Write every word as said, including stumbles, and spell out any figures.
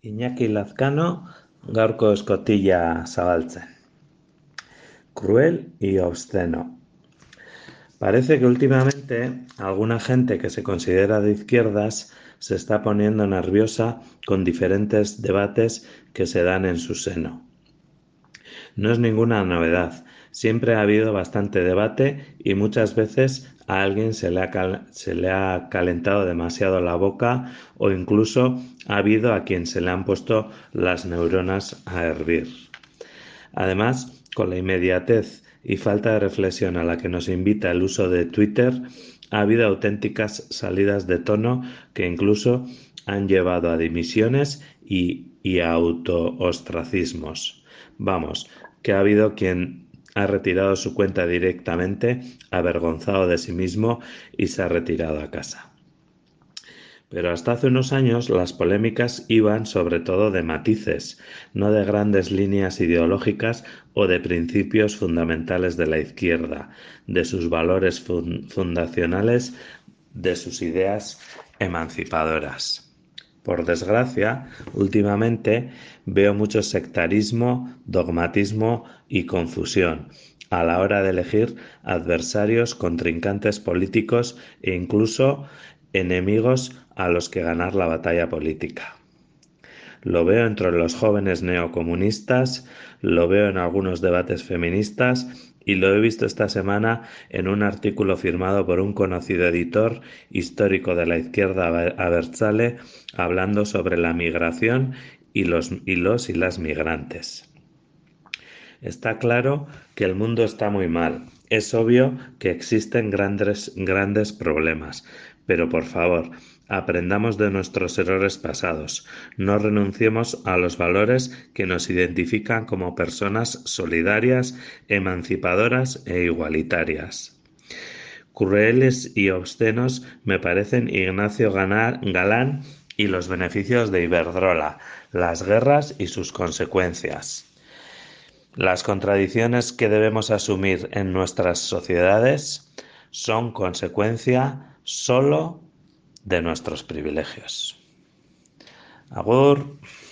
Iñaki Lazcano, gaurko escotilla zabaltzen. Cruel y obsceno. Parece que últimamente alguna gente que se considera de izquierdas se está poniendo nerviosa con diferentes debates que se dan en su seno. No es ninguna novedad, siempre ha habido bastante debate y muchas veces a alguien se le, ha cal- se le ha calentado demasiado la boca o incluso ha habido a quien se le han puesto las neuronas a hervir. Además, con la inmediatez y falta de reflexión a la que nos invita el uso de Twitter, ha habido auténticas salidas de tono que incluso han llevado a dimisiones y, y a auto-ostracismos. Vamos, que ha habido quien ha retirado su cuenta directamente, avergonzado de sí mismo, y se ha retirado a casa. Pero hasta hace unos años las polémicas iban sobre todo de matices, no de grandes líneas ideológicas o de principios fundamentales de la izquierda, de sus valores fun- fundacionales, de sus ideas emancipadoras. Por desgracia, últimamente veo mucho sectarismo, dogmatismo y confusión a la hora de elegir adversarios, contrincantes políticos e incluso enemigos a los que ganar la batalla política. Lo veo entre los jóvenes neocomunistas, lo veo en algunos debates feministas y lo he visto esta semana en un artículo firmado por un conocido editor histórico de la izquierda abertzale hablando sobre la migración y los y, los y las migrantes. Está claro que el mundo está muy mal. Es obvio que existen grandes, grandes problemas. Pero por favor, aprendamos de nuestros errores pasados. No renunciemos a los valores que nos identifican como personas solidarias, emancipadoras e igualitarias. Crueles y obscenos me parecen Ignacio Galán y los beneficios de Iberdrola, las guerras y sus consecuencias. Las contradicciones que debemos asumir en nuestras sociedades son consecuencia solo de nuestros privilegios. Agur.